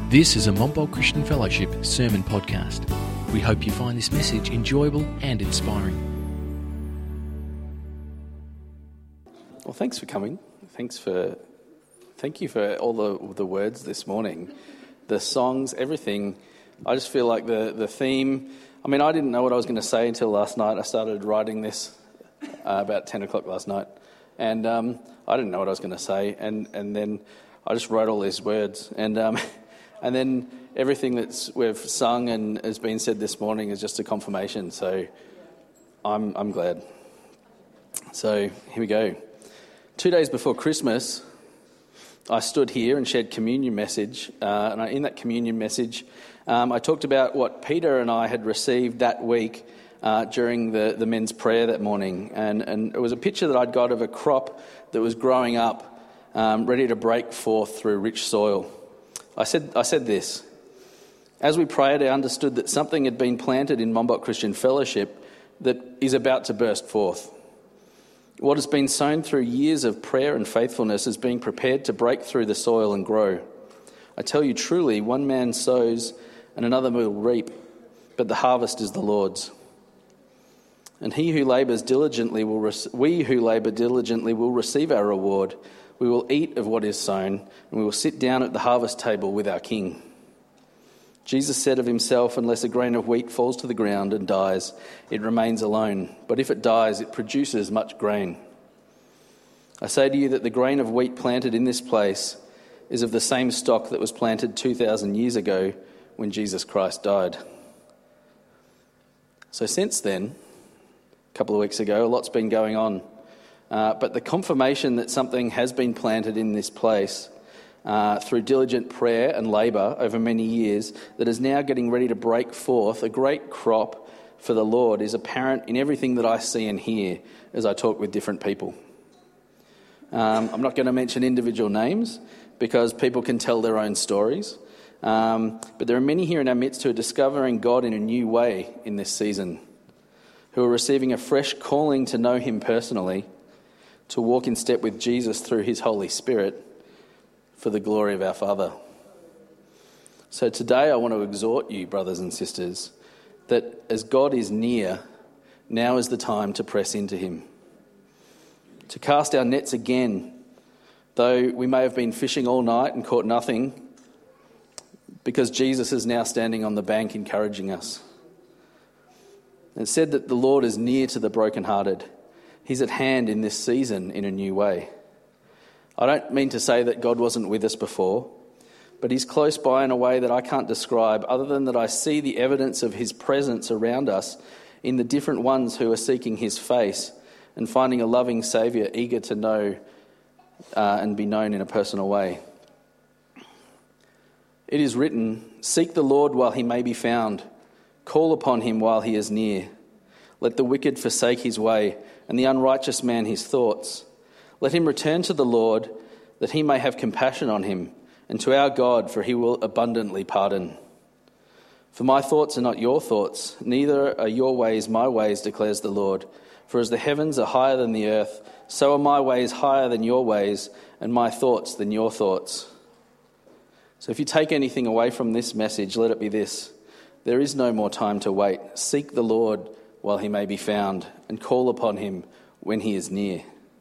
This is a Mombolt Christian Fellowship sermon podcast. We hope you find this message enjoyable and inspiring. Well, thanks for coming. Thank you for all the words this morning, the songs, everything. I just feel like the theme. I mean, I didn't know what I was going to say until last night. I started writing this about 10 o'clock last night, and I didn't know what I was going to say, and then I just wrote all these words, and then everything we've sung and has been said this morning is just a confirmation. So I'm glad. So here we go. 2 days before Christmas, I stood here and shared communion message, and in that communion message, I talked about what Peter and I had received that week during the men's prayer that morning, and it was a picture that I'd got of a crop that was growing up, ready to break forth through rich soil. I said this: as we prayed, I understood that something had been planted in Mombolt Christian Fellowship that is about to burst forth. What has been sown through years of prayer and faithfulness is being prepared to break through the soil and grow. I tell you truly, one man sows and another will reap, but the harvest is the Lord's. And we who labour diligently will receive our reward. We will eat of what is sown, and we will sit down at the harvest table with our King. Jesus said of himself, unless a grain of wheat falls to the ground and dies, it remains alone. But if it dies, it produces much grain. I say to you that the grain of wheat planted in this place is of the same stock that was planted 2,000 years ago when Jesus Christ died. So since then, a couple of weeks ago, a lot's been going on. But the confirmation that something has been planted in this place through diligent prayer and labour over many years that is now getting ready to break forth a great crop for the Lord is apparent in everything that I see and hear as I talk with different people. I'm not going to mention individual names because people can tell their own stories. But there are many here in our midst who are discovering God in a new way in this season, who are receiving a fresh calling to know him personally, to walk in step with Jesus through his Holy Spirit for the glory of our Father. So today I want to exhort you, brothers and sisters, that as God is near, now is the time to press into him, to cast our nets again, though we may have been fishing all night and caught nothing, because Jesus is now standing on the bank encouraging us. It said that the Lord is near to the brokenhearted. He's at hand in this season in a new way. I don't mean to say that God wasn't with us before, but he's close by in a way that I can't describe, other than that I see the evidence of his presence around us in the different ones who are seeking his face and finding a loving Saviour eager to know and be known in a personal way. It is written, "Seek the Lord while he may be found. Call upon him while he is near. Let the wicked forsake his way, and the unrighteous man his thoughts. Let him return to the Lord, that he may have compassion on him, and to our God, for he will abundantly pardon. For my thoughts are not your thoughts, neither are your ways my ways, declares the Lord. For as the heavens are higher than the earth, so are my ways higher than your ways, and my thoughts than your thoughts." So if you take anything away from this message, let it be this: there is no more time to wait. Seek the Lord while he may be found, and call upon him when he is near.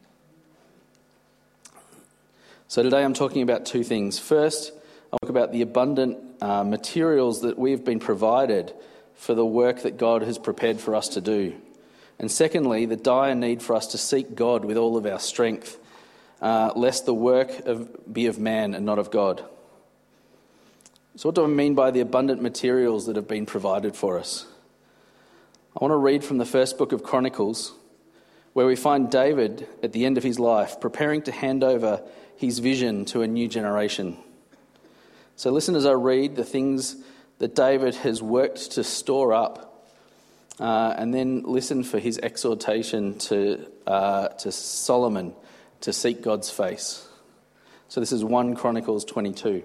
So today I'm talking about two things. First, I'll talk about the abundant materials that we've been provided for the work that God has prepared for us to do. And secondly, the dire need for us to seek God with all of our strength, lest the work be of man and not of God. So what do I mean by the abundant materials that have been provided for us? I want to read from the first book of Chronicles, where we find David at the end of his life preparing to hand over his vision to a new generation. So listen as I read the things that David has worked to store up, and then listen for his exhortation to Solomon to seek God's face. So this is 1 Chronicles 22.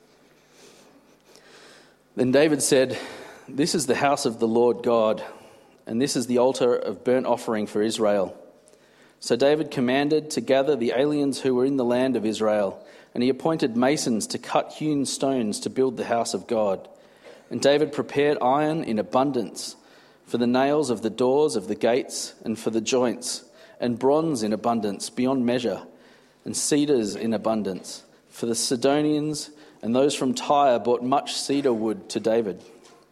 Then David said, "This is the house of the Lord God, and this is the altar of burnt offering for Israel. So David commanded to gather the aliens who were in the land of Israel, and he appointed masons to cut hewn stones to build the house of God. And David prepared iron in abundance for the nails of the doors of the gates and for the joints, and bronze in abundance beyond measure, and cedars in abundance. For the Sidonians and those from Tyre brought much cedar wood to David.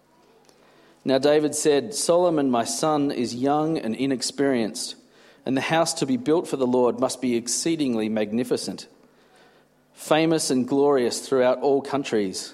Now David said, Solomon my son is young and inexperienced, and the house to be built for the Lord must be exceedingly magnificent, famous and glorious throughout all countries.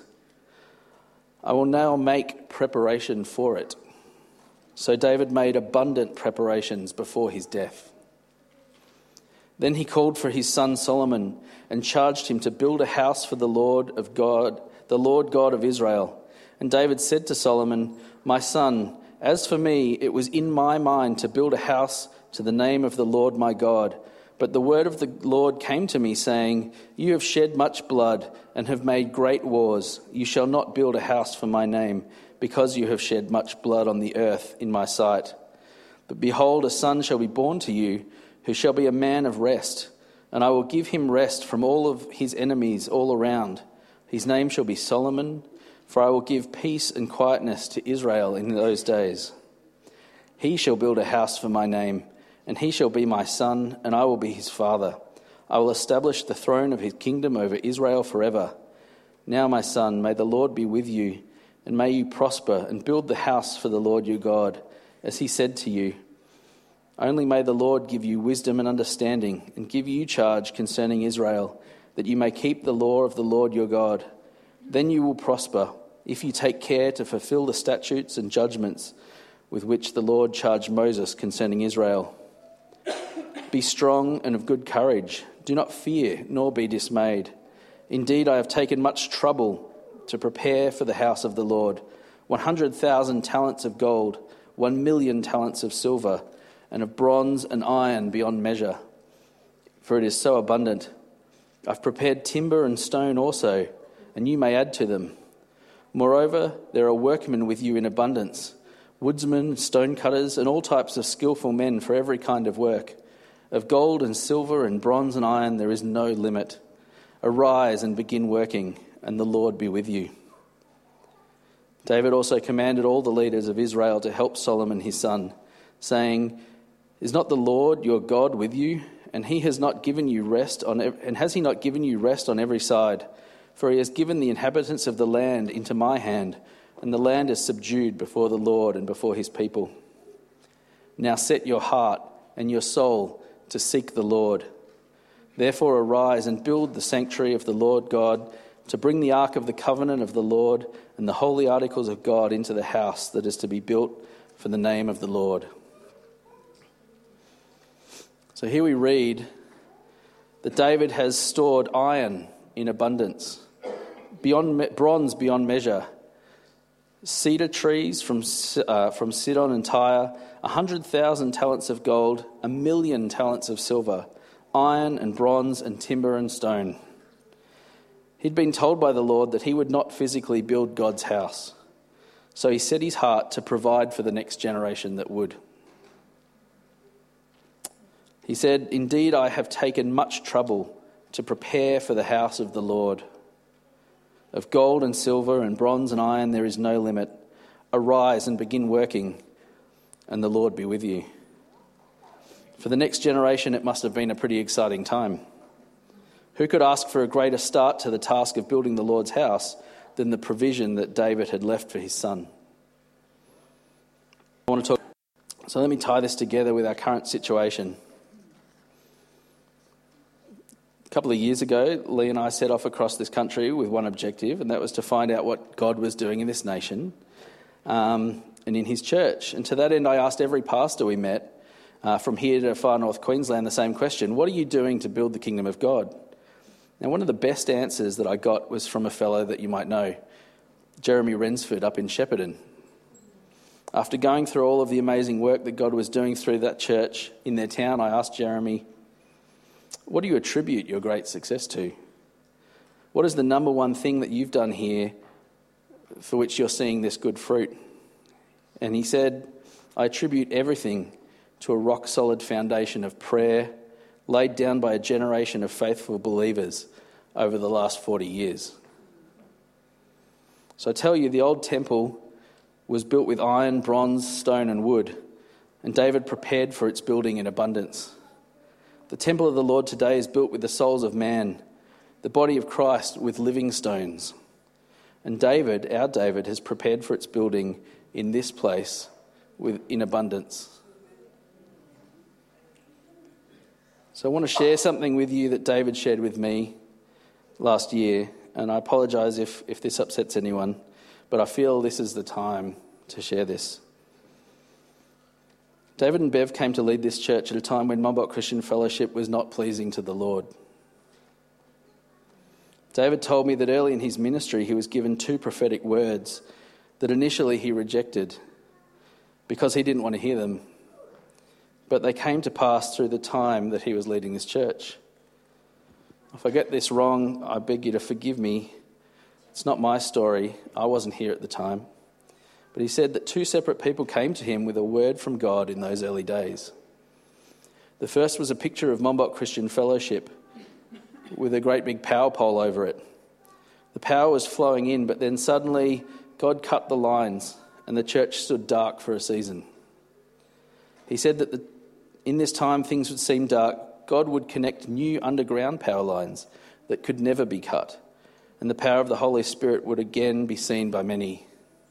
I will now make preparation for it. So David made abundant preparations before his death. Then he called for his son Solomon and charged him to build a house for the Lord God of Israel. And David said to Solomon, My son, as for me, it was in my mind to build a house to the name of the Lord my God. But the word of the Lord came to me, saying, You have shed much blood and have made great wars. You shall not build a house for my name, because you have shed much blood on the earth in my sight. But behold, a son shall be born to you, who shall be a man of rest, and I will give him rest from all of his enemies all around. His name shall be Solomon, for I will give peace and quietness to Israel in those days. He shall build a house for my name, and he shall be my son, and I will be his father. I will establish the throne of his kingdom over Israel forever. Now, my son, may the Lord be with you, and may you prosper and build the house for the Lord your God, as he said to you. Only may the Lord give you wisdom and understanding, and give you charge concerning Israel, that you may keep the law of the Lord your God. Then you will prosper, if you take care to fulfill the statutes and judgments with which the Lord charged Moses concerning Israel. Be strong and of good courage. Do not fear, nor be dismayed. Indeed, I have taken much trouble to prepare for the house of the Lord 100,000 talents of gold, 1,000,000 talents of silver, and of bronze and iron beyond measure, for it is so abundant. I've prepared timber and stone also, and you may add to them. Moreover, there are workmen with you in abundance, woodsmen, stonecutters, and all types of skillful men for every kind of work. Of gold and silver and bronze and iron there is no limit. Arise and begin working, and the Lord be with you. David also commanded all the leaders of Israel to help Solomon his son, saying, Is not the Lord your God with you? And has he not given you rest on every side? For he has given the inhabitants of the land into my hand, and the land is subdued before the Lord and before his people. Now set your heart and your soul to seek the Lord. Therefore arise and build the sanctuary of the Lord God, to bring the ark of the covenant of the Lord and the holy articles of God into the house that is to be built for the name of the Lord. So here we read that David has stored iron in abundance, bronze beyond measure, cedar trees from Sidon and Tyre, 100,000 talents of gold, 1,000,000 talents of silver, iron and bronze and timber and stone. He'd been told by the Lord that he would not physically build God's house, so he set his heart to provide for the next generation that would. He said, Indeed, I have taken much trouble to prepare for the house of the Lord. Of gold and silver and bronze and iron there is no limit. Arise and begin working, and the Lord be with you. For the next generation, it must have been a pretty exciting time. Who could ask for a greater start to the task of building the Lord's house than the provision that David had left for his son? So let me tie this together with our current situation. A couple of years ago, Lee and I set off across this country with one objective, and that was to find out what God was doing in this nation and in his church. And to that end, I asked every pastor we met from here to far north Queensland the same question: what are you doing to build the kingdom of God? And one of the best answers that I got was from a fellow that you might know, Jeremy Rensford up in Shepparton. After going through all of the amazing work that God was doing through that church in their town, I asked Jeremy, what do you attribute your great success to? What is the number one thing that you've done here for which you're seeing this good fruit? And he said, I attribute everything to a rock-solid foundation of prayer laid down by a generation of faithful believers over the last 40 years. So I tell you, the old temple was built with iron, bronze, stone and wood, and David prepared for its building in abundance. The temple of the Lord today is built with the souls of man, the body of Christ with living stones. And David, our David, has prepared for its building in this place in abundance. So I want to share something with you that David shared with me last year, and I apologise if this upsets anyone, but I feel this is the time to share this. David and Bev came to lead this church at a time when Monbot Christian Fellowship was not pleasing to the Lord. David told me that early in his ministry he was given 2 prophetic words that initially he rejected because he didn't want to hear them, but they came to pass through the time that he was leading this church. If I get this wrong, I beg you to forgive me. It's not my story. I wasn't here at the time. But he said that 2 separate people came to him with a word from God in those early days. The first was a picture of Monbot Christian Fellowship with a great big power pole over it. The power was flowing in, but then suddenly God cut the lines and the church stood dark for a season. He said that in this time things would seem dark. God would connect new underground power lines that could never be cut, and the power of the Holy Spirit would again be seen by many.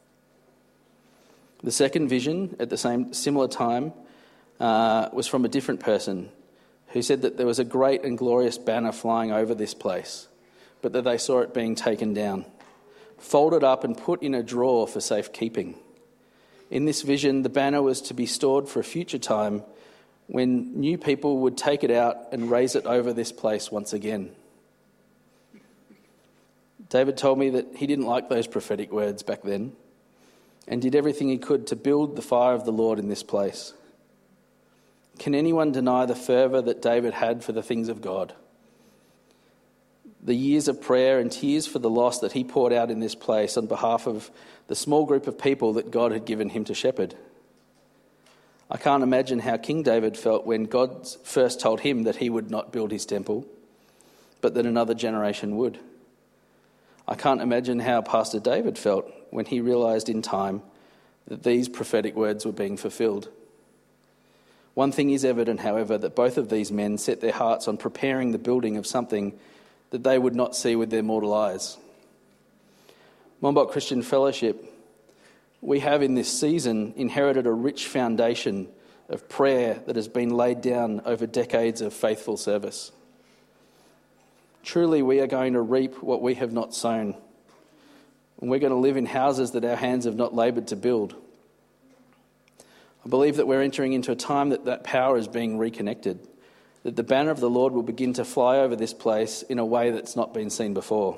The second vision at the similar time was from a different person who said that there was a great and glorious banner flying over this place, but that they saw it being taken down, folded up and put in a drawer for safekeeping. In this vision, the banner was to be stored for a future time when new people would take it out and raise it over this place once again. David told me that he didn't like those prophetic words back then and did everything he could to build the fire of the Lord in this place. Can anyone deny the fervour that David had for the things of God? The years of prayer and tears for the lost that he poured out in this place on behalf of the small group of people that God had given him to shepherd. I can't imagine how King David felt when God first told him that he would not build his temple, but that another generation would. I can't imagine how Pastor David felt when he realised in time that these prophetic words were being fulfilled. One thing is evident, however, that both of these men set their hearts on preparing the building of something that they would not see with their mortal eyes. Monbot Christian Fellowship, we have in this season inherited a rich foundation of prayer that has been laid down over decades of faithful service. Truly, we are going to reap what we have not sown, and we're going to live in houses that our hands have not laboured to build. I believe that we're entering into a time that power is being reconnected, that the banner of the Lord will begin to fly over this place in a way that's not been seen before.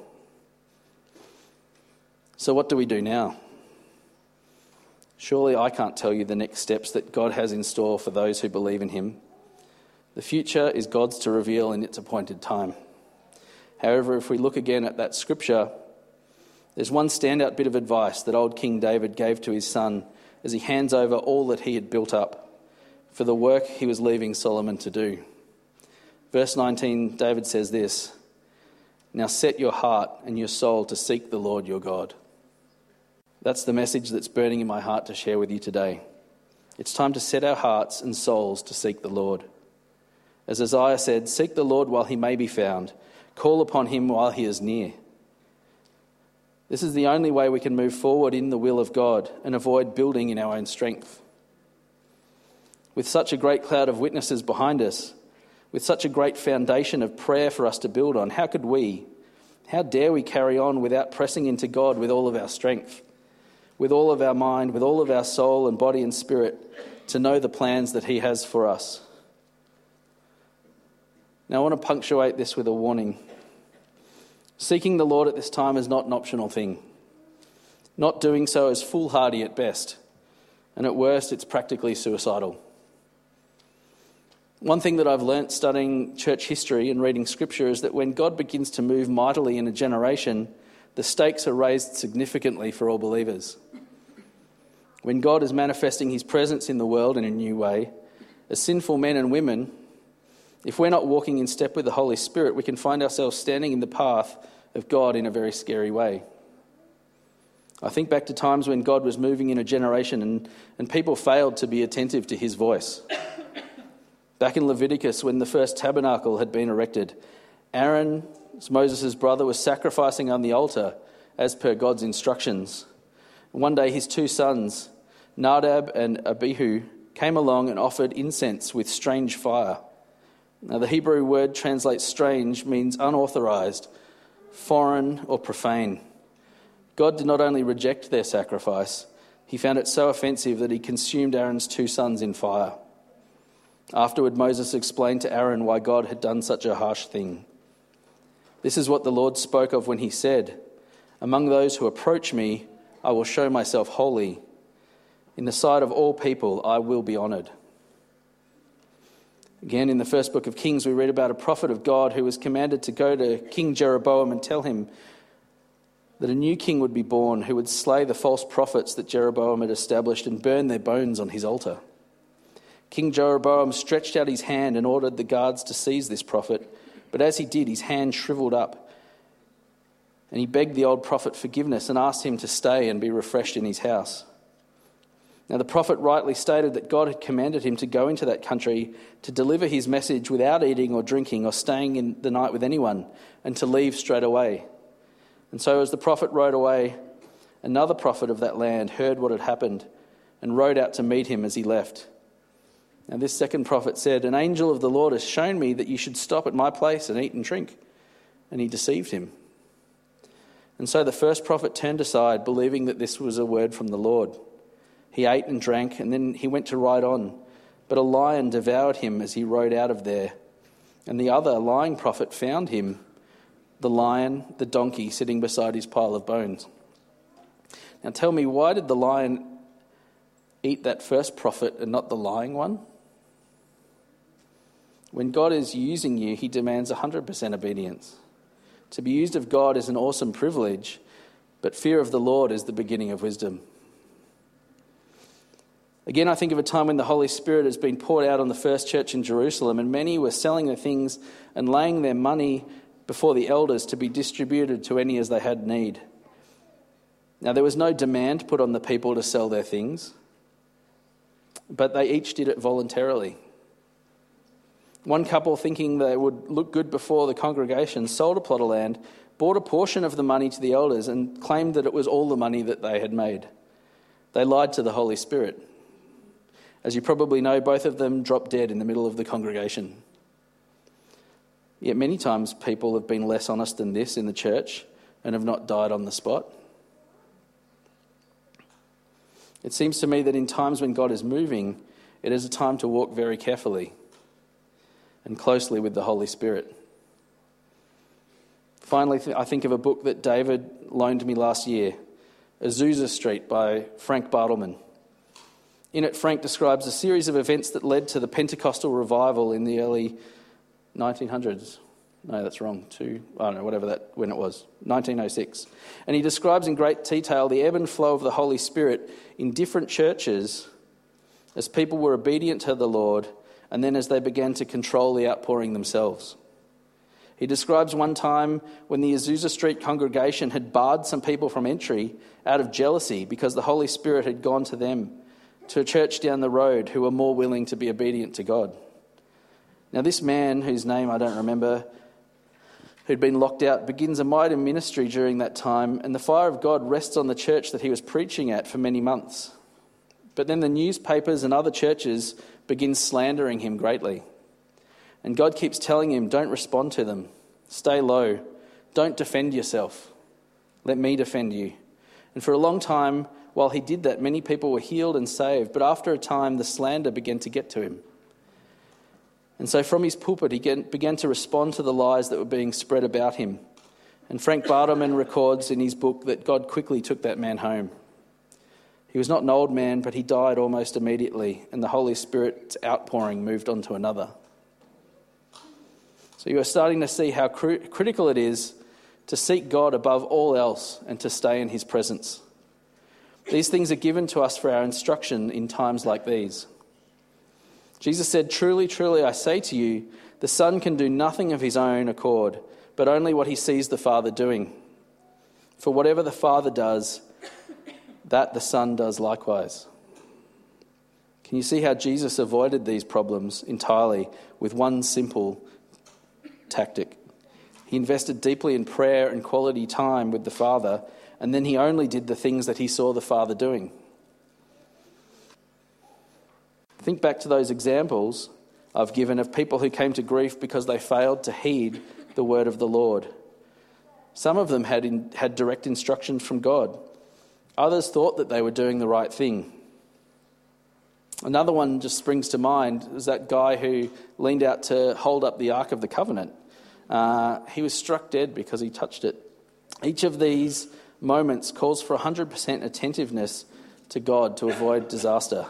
So what do we do now? Surely I can't tell you the next steps that God has in store for those who believe in him. The future is God's to reveal in its appointed time. However, if we look again at that scripture, there's one standout bit of advice that old King David gave to his son as he hands over all that he had built up for the work he was leaving Solomon to do. Verse 19, David says this, "Now set your heart and your soul to seek the Lord your God." That's the message that's burning in my heart to share with you today. It's time to set our hearts and souls to seek the Lord. As Isaiah said, "Seek the Lord while he may be found. Call upon him while he is near." This is the only way we can move forward in the will of God and avoid building in our own strength. With such a great cloud of witnesses behind us, with such a great foundation of prayer for us to build on, how dare we carry on without pressing into God with all of our strength, with all of our mind, with all of our soul and body and spirit, to know the plans that he has for us? Now I want to punctuate this with a warning. Seeking the Lord at this time is not an optional thing. Not doing so is foolhardy at best, and at worst it's practically suicidal. One thing that I've learnt studying church history and reading scripture is that when God begins to move mightily in a generation, the stakes are raised significantly for all believers. When God is manifesting his presence in the world in a new way, As sinful men and women, if we're not walking in step with the Holy Spirit, we can find ourselves standing in the path of God in a very scary way. I think back to times when God was moving in a generation and people failed to be attentive to his voice. Back in Leviticus, when the first tabernacle had been erected, Aaron, Moses' brother, was sacrificing on the altar as per God's instructions. One day his two sons, Nadab and Abihu, came along and offered incense with strange fire. Now, the Hebrew word translates strange means unauthorized, foreign or profane. God did not only reject their sacrifice, he found it so offensive that he consumed Aaron's two sons in fire. Afterward, Moses explained to Aaron why God had done such a harsh thing. This is what the Lord spoke of when he said, "Among those who approach me, I will show myself holy. In the sight of all people, I will be honoured." Again, in the first book of Kings, we read about a prophet of God who was commanded to go to King Jeroboam and tell him that a new king would be born who would slay the false prophets that Jeroboam had established and burn their bones on his altar. King Jeroboam stretched out his hand and ordered the guards to seize this prophet, but as he did, his hand shriveled up, and he begged the old prophet forgiveness and asked him to stay and be refreshed in his house. Now, the prophet rightly stated that God had commanded him to go into that country to deliver his message without eating or drinking or staying in the night with anyone, and to leave straight away. And so as the prophet rode away, another prophet of that land heard what had happened and rode out to meet him as he left. Now, this second prophet said, "An angel of the Lord has shown me that you should stop at my place and eat and drink." And he deceived him. And so the first prophet turned aside, believing that this was a word from the Lord. He ate and drank, and then he went to ride on. But a lion devoured him as he rode out of there. And the other lying prophet found him, the lion, the donkey, sitting beside his pile of bones. Now tell me, why did the lion eat that first prophet and not the lying one? When God is using you, he demands 100% obedience. To be used of God is an awesome privilege, but fear of the Lord is the beginning of wisdom. Again, I think of a time when the Holy Spirit has been poured out on the first church in Jerusalem, and many were selling their things and laying their money before the elders to be distributed to any as they had need. Now, there was no demand put on the people to sell their things, but they each did it voluntarily. One couple, thinking they would look good before the congregation, sold a plot of land, bought a portion of the money to the elders, and claimed that it was all the money that they had made. They lied to the Holy Spirit. As you probably know, both of them dropped dead in the middle of the congregation. Yet many times people have been less honest than this in the church and have not died on the spot. It seems to me that in times when God is moving, it is a time to walk very carefully and closely with the Holy Spirit. Finally, I think of a book that David loaned me last year, Azusa Street by Frank Bartleman. In it, Frank describes a series of events that led to the Pentecostal revival in the early 1900s. No, that's wrong. When it was. 1906. And he describes in great detail the ebb and flow of the Holy Spirit in different churches as people were obedient to the Lord and then as they began to control the outpouring themselves. He describes one time when the Azusa Street congregation had barred some people from entry out of jealousy because the Holy Spirit had gone to them, to a church down the road who were more willing to be obedient to God. Now, this man, whose name I don't remember, who'd been locked out, begins a mighty ministry during that time, and the fire of God rests on the church that he was preaching at for many months. But then the newspapers and other churches begin slandering him greatly. And God keeps telling him, don't respond to them. Stay low. Don't defend yourself. Let me defend you. And for a long time, while he did that, many people were healed and saved. But after a time, the slander began to get to him. And so from his pulpit, he began to respond to the lies that were being spread about him. And Frank Bartleman records in his book that God quickly took that man home. He was not an old man, but he died almost immediately, and the Holy Spirit's outpouring moved on to another. So you are starting to see how critical it is to seek God above all else and to stay in his presence. These things are given to us for our instruction in times like these. Jesus said, "Truly, truly, I say to you, the Son can do nothing of his own accord, but only what he sees the Father doing. For whatever the Father does, that the Son does likewise." Can you see how Jesus avoided these problems entirely with one simple tactic? He invested deeply in prayer and quality time with the Father, and then he only did the things that he saw the Father doing. Think back to those examples I've given of people who came to grief because they failed to heed the word of the Lord. Some of them had direct instructions from God. Others thought that they were doing the right thing. Another one just springs to mind is that guy who leaned out to hold up the Ark of the Covenant. He was struck dead because he touched it. Each of these moments calls for 100% attentiveness to God to avoid disaster.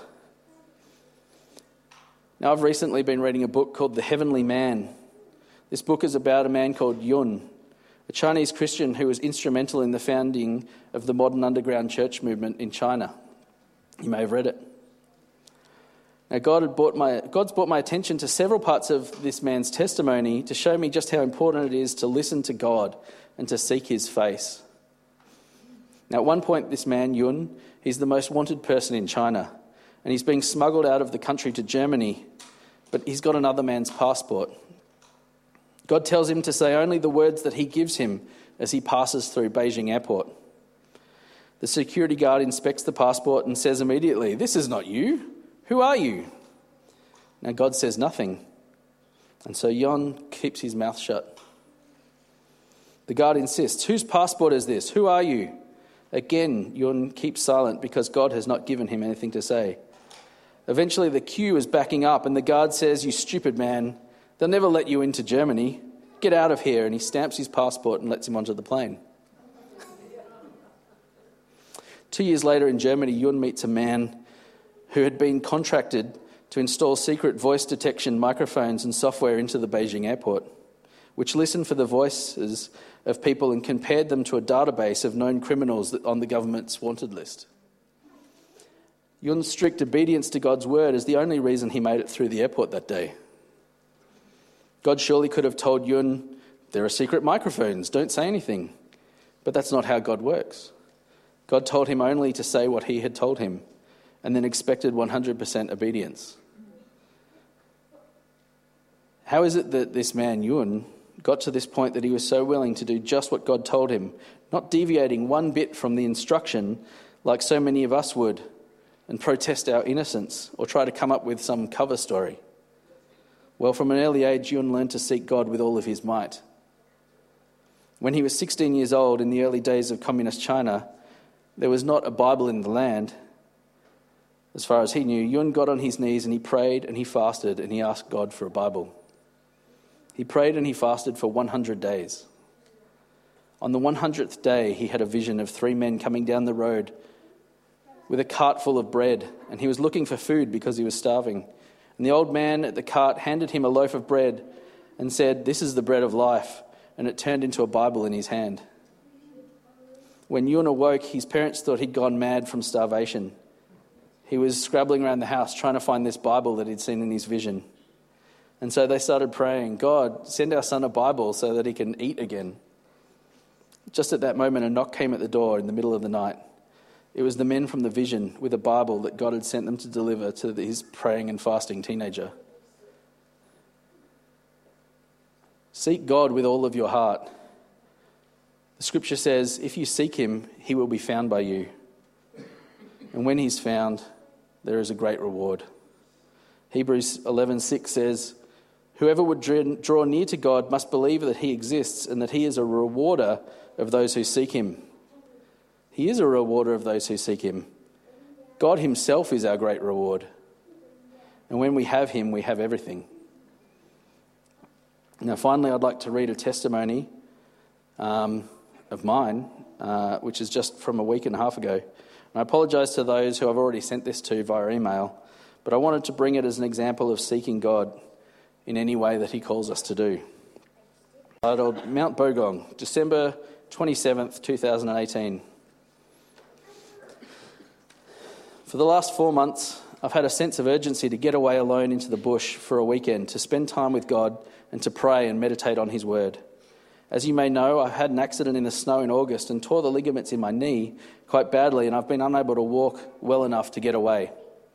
Now, I've recently been reading a book called The Heavenly Man. This book is about a man called Yun, a Chinese Christian who was instrumental in the founding of the modern underground church movement in China. You may have read it. Now, God's brought my attention to several parts of this man's testimony to show me just how important it is to listen to God and to seek his face. Now, at one point, this man, Yun, he's the most wanted person in China, and he's being smuggled out of the country to Germany, but he's got another man's passport. God tells him to say only the words that he gives him as he passes through Beijing Airport. The security guard inspects the passport and says immediately, "This is not you. Who are you?" Now God says nothing, and so Yun keeps his mouth shut. The guard insists, "Whose passport is this? Who are you?" Again, Yun keeps silent because God has not given him anything to say. Eventually the queue is backing up and the guard says, "You stupid man, they'll never let you into Germany. Get out of here," and he stamps his passport and lets him onto the plane. 2 years later in Germany, Yun meets a man who had been contracted to install secret voice detection microphones and software into the Beijing airport, which listened for the voices of people and compared them to a database of known criminals on the government's wanted list. Yun's strict obedience to God's word is the only reason he made it through the airport that day. God surely could have told Yun, "There are secret microphones, don't say anything." But that's not how God works. God told him only to say what he had told him, and then expected 100% obedience. How is it that this man, Yun, got to this point that he was so willing to do just what God told him, not deviating one bit from the instruction like so many of us would, and protest our innocence or try to come up with some cover story? Well, from an early age, Yun learned to seek God with all of his might. When he was 16 years old, in the early days of communist China, there was not a Bible in the land. As far as he knew, Yun got on his knees and he prayed and he fasted and he asked God for a Bible. He prayed and he fasted for 100 days. On the 100th day, he had a vision of 3 men coming down the road with a cart full of bread, and he was looking for food because he was starving. And the old man at the cart handed him a loaf of bread and said, "This is the bread of life," and it turned into a Bible in his hand. When Yun awoke, his parents thought he'd gone mad from starvation. He was scrabbling around the house trying to find this Bible that he'd seen in his vision. And so they started praying, "God, send our son a Bible so that he can eat again." Just at that moment, a knock came at the door in the middle of the night. It was the men from the vision with a Bible that God had sent them to deliver to his praying and fasting teenager. Seek God with all of your heart. The scripture says, if you seek him, he will be found by you. And when he's found, there is a great reward. Hebrews 11:6 says, "Whoever would draw near to God must believe that he exists and that he is a rewarder of those who seek him." He is a rewarder of those who seek him. God himself is our great reward. And when we have him, we have everything. Now, finally, I'd like to read a testimony of mine, which is just from a week and a half ago. And I apologise to those who I've already sent this to via email, but I wanted to bring it as an example of seeking God in any way that he calls us to do. Titled Mount Bogong, December 27th, 2018. For the last 4 months, I've had a sense of urgency to get away alone into the bush for a weekend, to spend time with God and to pray and meditate on his word. As you may know, I had an accident in the snow in August and tore the ligaments in my knee quite badly, and I've been unable to walk well enough to get away.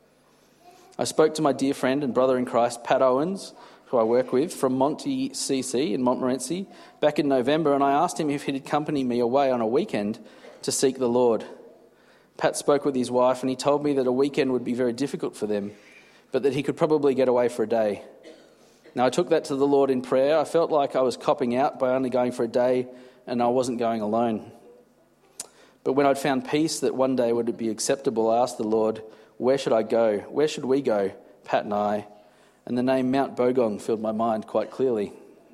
I spoke to my dear friend and brother in Christ, Pat Owens, who I work with, from Monty CC in Montmorency, back in November, and I asked him if he'd accompany me away on a weekend to seek the Lord. Pat spoke with his wife and he told me that a weekend would be very difficult for them, but that he could probably get away for a day. Now, I took that to the Lord in prayer. I felt like I was copping out by only going for a day and I wasn't going alone. But when I'd found peace that one day would it be acceptable, I asked the Lord, where should I go? Where should we go, Pat and I? And the name Mount Bogong filled my mind quite clearly.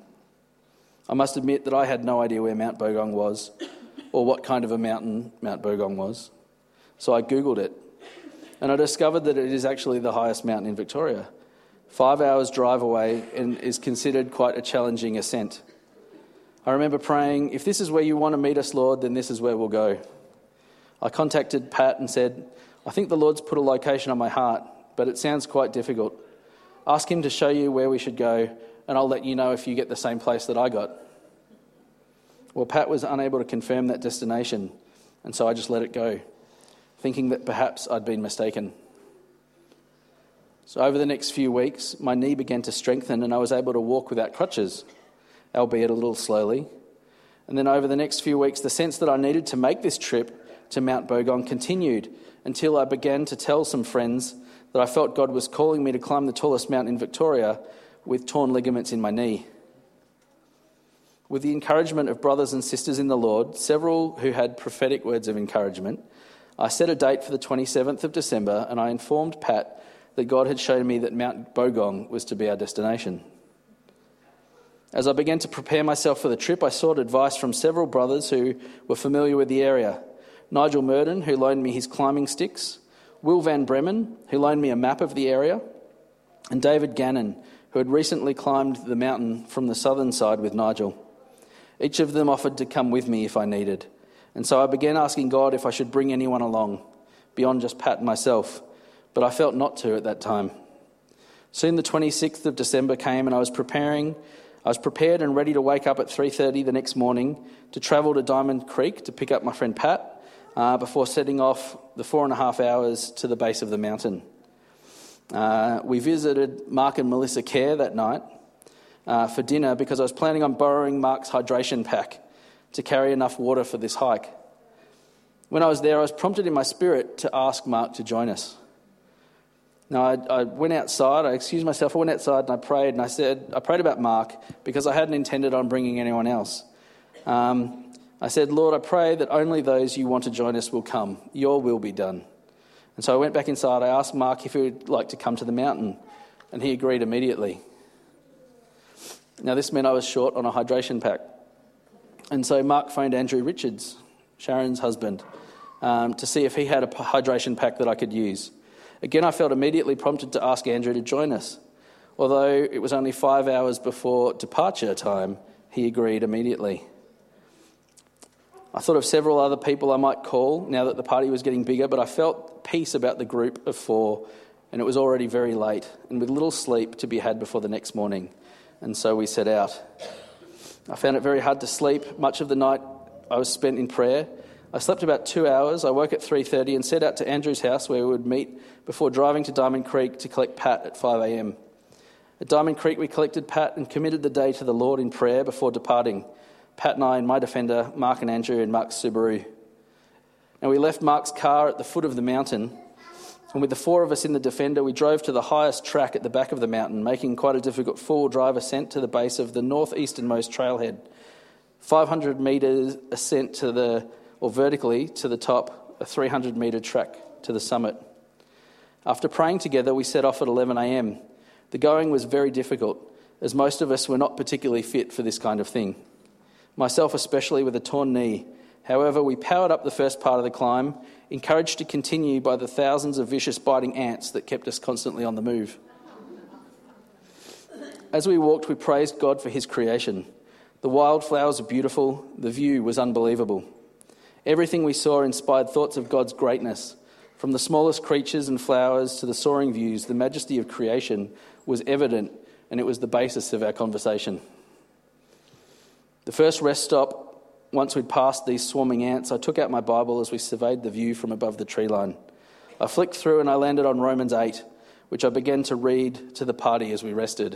I must admit that I had no idea where Mount Bogong was or what kind of a mountain Mount Bogong was. So I Googled it, and I discovered that it is actually the highest mountain in Victoria. 5 hours drive away and is considered quite a challenging ascent. I remember praying, if this is where you want to meet us, Lord, then this is where we'll go. I contacted Pat and said, I think the Lord's put a location on my heart, but it sounds quite difficult. Ask him to show you where we should go, and I'll let you know if you get the same place that I got. Well, Pat was unable to confirm that destination, and so I just let it go, thinking that perhaps I'd been mistaken. So over the next few weeks, my knee began to strengthen and I was able to walk without crutches, albeit a little slowly. And then over the next few weeks, the sense that I needed to make this trip to Mount Bogong continued until I began to tell some friends that I felt God was calling me to climb the tallest mountain in Victoria with torn ligaments in my knee. With the encouragement of brothers and sisters in the Lord, several who had prophetic words of encouragement, I set a date for the 27th of December and I informed Pat that God had shown me that Mount Bogong was to be our destination. As I began to prepare myself for the trip, I sought advice from several brothers who were familiar with the area. Nigel Murden, who loaned me his climbing sticks, Will Van Bremen, who loaned me a map of the area, and David Gannon, who had recently climbed the mountain from the southern side with Nigel. Each of them offered to come with me if I needed, and so I began asking God if I should bring anyone along, beyond just Pat and myself, but I felt not to at that time. Soon the 26th of December came and I was prepared and ready to wake up at 3:30 the next morning to travel to Diamond Creek to pick up my friend Pat before setting off the 4.5 hours to the base of the mountain. We visited Mark and Melissa Kerr that night for dinner because I was planning on borrowing Mark's hydration pack to carry enough water for this hike. When I was there, I was prompted in my spirit to ask Mark to join us. Now, I went outside, I excused myself, I went outside and I prayed, and I prayed about Mark because I hadn't intended on bringing anyone else. I said, Lord, I pray that only those you want to join us will come. Your will be done. And so I went back inside, I asked Mark if he would like to come to the mountain, and he agreed immediately. Now, this meant I was short on a hydration pack. And so Mark phoned Andrew Richards, Sharon's husband, to see if he had a hydration pack that I could use. Again, I felt immediately prompted to ask Andrew to join us. Although it was only 5 hours before departure time, he agreed immediately. I thought of several other people I might call now that the party was getting bigger, but I felt peace about the group of 4, and it was already very late, and with little sleep to be had before the next morning. And so we set out. I found it very hard to sleep. Much of the night I was spent in prayer. I slept about 2 hours. I woke at 3:30 and set out to Andrew's house where we would meet before driving to Diamond Creek to collect Pat at 5 a.m. At Diamond Creek, we collected Pat and committed the day to the Lord in prayer before departing. Pat and I in my Defender, Mark and Andrew in Mark's Subaru. And we left Mark's car at the foot of the mountain, and with the 4 of us in the Defender, we drove to the highest track at the back of the mountain, making quite a difficult four-wheel drive ascent to the base of the northeasternmost trailhead. 500 metres ascent vertically to the top, a 300-metre track to the summit. After praying together, we set off at 11 a.m. The going was very difficult, as most of us were not particularly fit for this kind of thing. Myself especially with a torn knee. However, we powered up the first part of the climb, encouraged to continue by the thousands of vicious biting ants that kept us constantly on the move. As we walked, we praised God for his creation. The wildflowers are beautiful, the view was unbelievable. Everything we saw inspired thoughts of God's greatness, From the smallest creatures and flowers to the soaring views, the majesty of creation was evident, and it was the basis of our conversation. The first rest stop, once we'd passed these swarming ants, I took out my Bible as we surveyed the view from above the tree line. I flicked through and I landed on Romans 8, which I began to read to the party as we rested.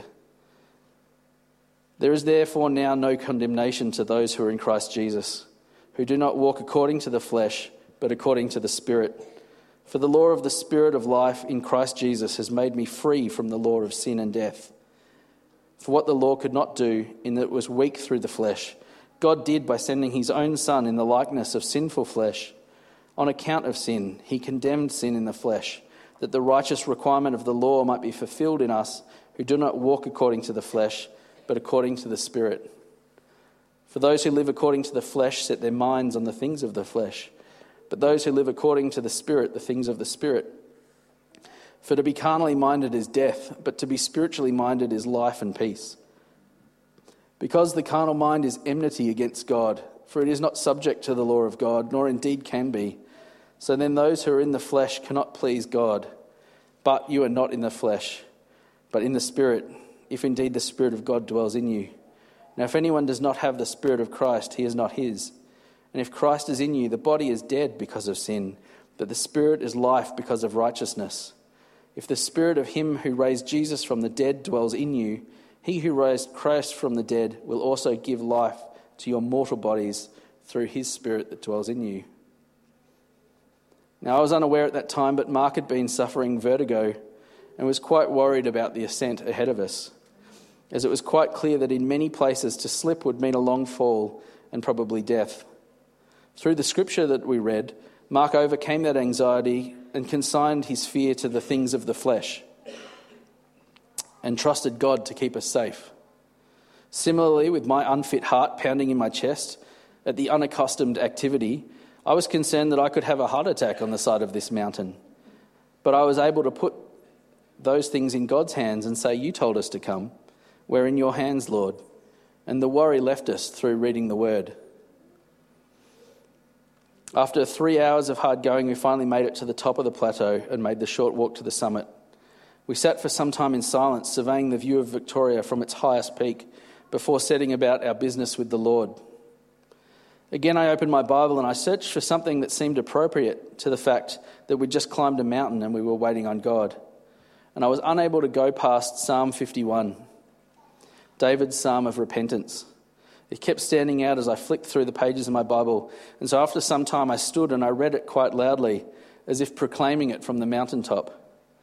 There is therefore now no condemnation to those who are in Christ Jesus, who do not walk according to the flesh, but according to the Spirit. For the law of the Spirit of life in Christ Jesus has made me free from the law of sin and death. For what the law could not do, in that it was weak through the flesh, God did by sending his own Son in the likeness of sinful flesh. On account of sin, he condemned sin in the flesh, that the righteous requirement of the law might be fulfilled in us who do not walk according to the flesh, but according to the Spirit. For those who live according to the flesh set their minds on the things of the flesh, but those who live according to the Spirit, the things of the Spirit. For to be carnally minded is death, but to be spiritually minded is life and peace. Because the carnal mind is enmity against God, for it is not subject to the law of God, nor indeed can be. So then those who are in the flesh cannot please God. But you are not in the flesh, but in the Spirit, if indeed the Spirit of God dwells in you. Now if anyone does not have the Spirit of Christ, he is not his. And if Christ is in you, the body is dead because of sin, but the Spirit is life because of righteousness. If the Spirit of him who raised Jesus from the dead dwells in you, he who raised Christ from the dead will also give life to your mortal bodies through his Spirit that dwells in you. Now I was unaware at that time, but Mark had been suffering vertigo and was quite worried about the ascent ahead of us, as it was quite clear that in many places to slip would mean a long fall and probably death. Through the scripture that we read, Mark overcame that anxiety and consigned his fear to the things of the flesh and trusted God to keep us safe. Similarly, with my unfit heart pounding in my chest at the unaccustomed activity, I was concerned that I could have a heart attack on the side of this mountain. But I was able to put those things in God's hands and say, you told us to come. We're in your hands, Lord. And the worry left us through reading the word. After 3 hours of hard going, we finally made it to the top of the plateau and made the short walk to the summit. We sat for some time in silence, surveying the view of Victoria from its highest peak before setting about our business with the Lord. Again, I opened my Bible and I searched for something that seemed appropriate to the fact that we'd just climbed a mountain and we were waiting on God. And I was unable to go past Psalm 51, David's psalm of repentance. It kept standing out as I flicked through the pages of my Bible, and so after some time I stood and I read it quite loudly, as if proclaiming it from the mountaintop.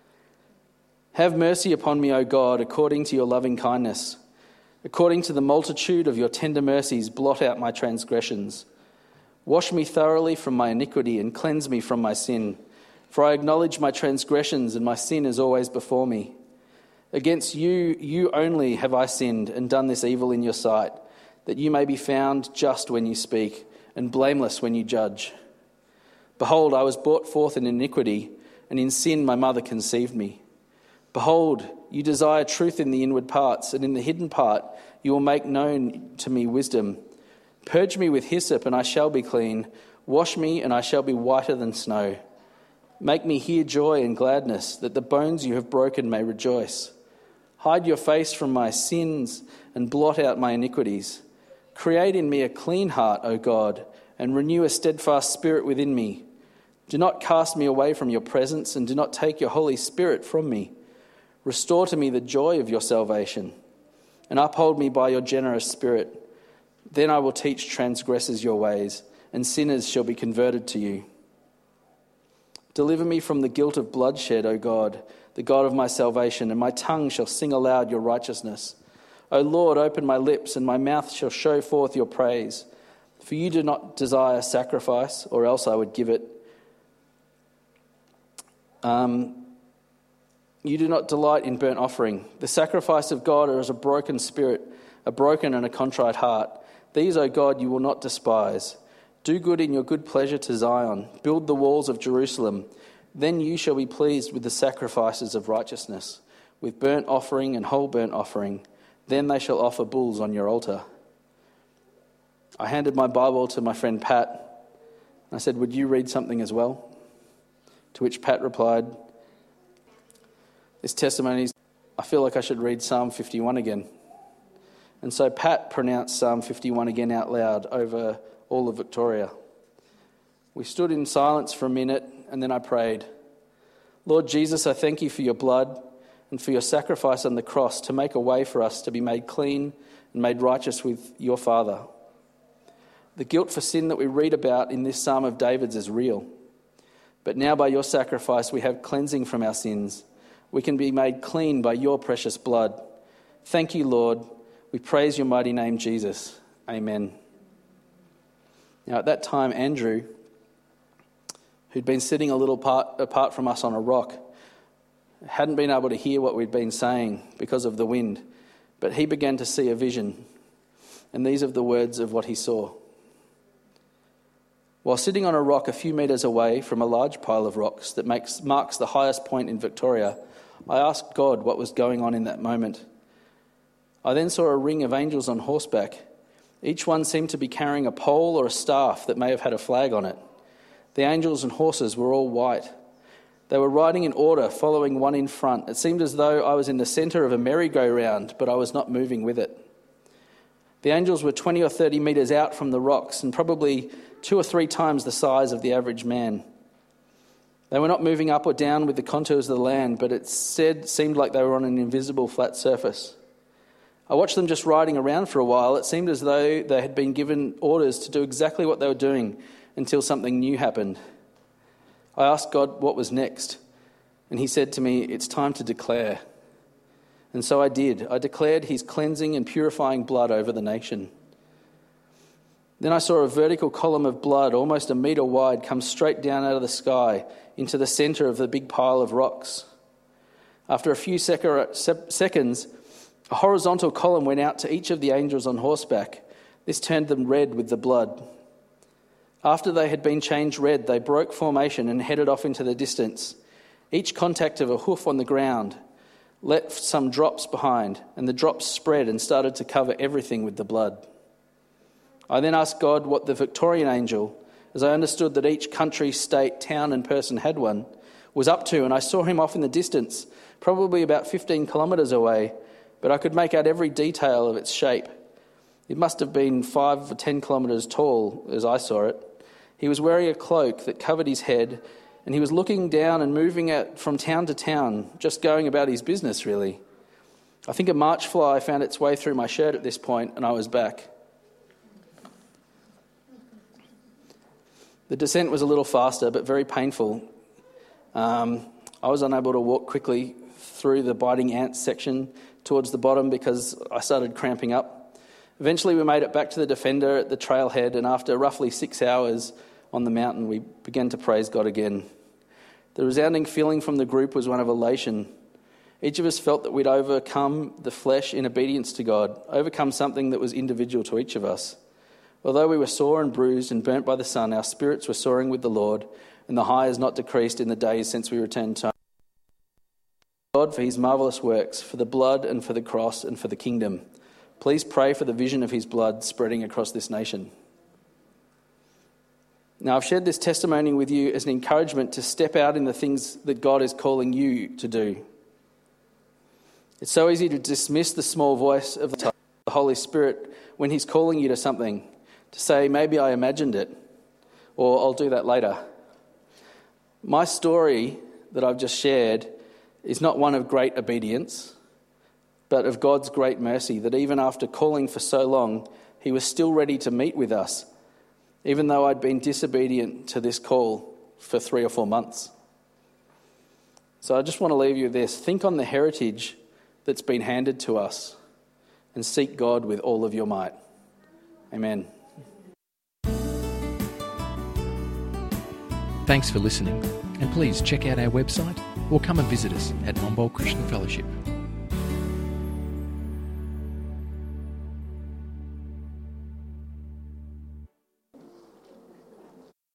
Have mercy upon me, O God, according to your loving kindness. According to the multitude of your tender mercies, blot out my transgressions. Wash me thoroughly from my iniquity and cleanse me from my sin. For I acknowledge my transgressions, and my sin is always before me. Against you, you only have I sinned and done this evil in your sight, that you may be found just when you speak and blameless when you judge. Behold, I was brought forth in iniquity, and in sin my mother conceived me. Behold, you desire truth in the inward parts, and in the hidden part you will make known to me wisdom. Purge me with hyssop, and I shall be clean. Wash me, and I shall be whiter than snow. Make me hear joy and gladness, that the bones you have broken may rejoice. Hide your face from my sins, and blot out my iniquities. Create in me a clean heart, O God, and renew a steadfast spirit within me. Do not cast me away from your presence, and do not take your Holy Spirit from me. Restore to me the joy of your salvation, and uphold me by your generous spirit. Then I will teach transgressors your ways, and sinners shall be converted to you. Deliver me from the guilt of bloodshed, O God, the God of my salvation, and my tongue shall sing aloud your righteousness. O Lord, open my lips, and my mouth shall show forth your praise. For you do not desire sacrifice, or else I would give it. You do not delight in burnt offering. The sacrifice of God is a broken spirit, a broken and a contrite heart. These, O God, you will not despise. Do good in your good pleasure to Zion. Build the walls of Jerusalem. Then you shall be pleased with the sacrifices of righteousness, with burnt offering and whole burnt offering. Then they shall offer bulls on your altar. I handed my Bible to my friend Pat. I said, would you read something as well? To which Pat replied, "This testimony is, I feel like I should read Psalm 51 again." And so Pat pronounced Psalm 51 again out loud over all of Victoria. We stood in silence for a minute, and then I prayed, "Lord Jesus, I thank you for your blood and for your sacrifice on the cross to make a way for us to be made clean and made righteous with your Father. The guilt for sin that we read about in this Psalm of David's is real. But now by your sacrifice we have cleansing from our sins. We can be made clean by your precious blood. Thank you, Lord. We praise your mighty name, Jesus. Amen." Now at that time, Andrew, who'd been sitting a little apart from us on a rock, hadn't been able to hear what we'd been saying because of the wind, but he began to see a vision. And these are the words of what he saw. "While sitting on a rock a few metres away from a large pile of rocks that marks the highest point in Victoria, I asked God what was going on in that moment. I then saw a ring of angels on horseback. Each one seemed to be carrying a pole or a staff that may have had a flag on it. The angels and horses were all white. They were riding in order, following one in front. It seemed as though I was in the centre of a merry-go-round, but I was not moving with it. The angels were 20 or 30 metres out from the rocks and probably 2 or 3 times the size of the average man. They were not moving up or down with the contours of the land, but it seemed like they were on an invisible flat surface. I watched them just riding around for a while. It seemed as though they had been given orders to do exactly what they were doing until something new happened. I asked God what was next, and he said to me, "It's time to declare." And so I did. I declared his cleansing and purifying blood over the nation. Then I saw a vertical column of blood, almost a metre wide, come straight down out of the sky into the centre of the big pile of rocks. After a few seconds, a horizontal column went out to each of the angels on horseback. This turned them red with the blood. After they had been changed red, they broke formation and headed off into the distance. Each contact of a hoof on the ground left some drops behind, and the drops spread and started to cover everything with the blood. I then asked God what the Victorian angel, as I understood that each country, state, town and person had one, was up to, and I saw him off in the distance, probably about 15 kilometres away, but I could make out every detail of its shape. It must have been 5 or 10 kilometres tall as I saw it. He was wearing a cloak that covered his head, and he was looking down and moving from town to town, just going about his business, really. I think a March fly found its way through my shirt at this point, and I was back. The descent was a little faster, but very painful. I was unable to walk quickly through the biting ants section towards the bottom because I started cramping up. Eventually we made it back to the Defender at the trailhead, and after roughly 6 hours on the mountain, we began to praise God again. The resounding feeling from the group was one of elation. Each of us felt that we'd overcome the flesh in obedience to God, overcome something that was individual to each of us. Although we were sore and bruised and burnt by the sun, our spirits were soaring with the Lord, and the high has not decreased in the days since we returned home. God for his marvellous works, for the blood and for the cross and for the kingdom. Please pray for the vision of his blood spreading across this nation. Now, I've shared this testimony with you as an encouragement to step out in the things that God is calling you to do. It's so easy to dismiss the small voice of the Holy Spirit when he's calling you to something, to say, maybe I imagined it, or I'll do that later. My story that I've just shared is not one of great obedience, but of God's great mercy, that even after calling for so long, he was still ready to meet with us, even though I'd been disobedient to this call for 3 or 4 months. So I just want to leave you with this. Think on the heritage that's been handed to us and seek God with all of your might. Amen. Thanks for listening, and please check out our website or come and visit us at Momboll Christian Fellowship.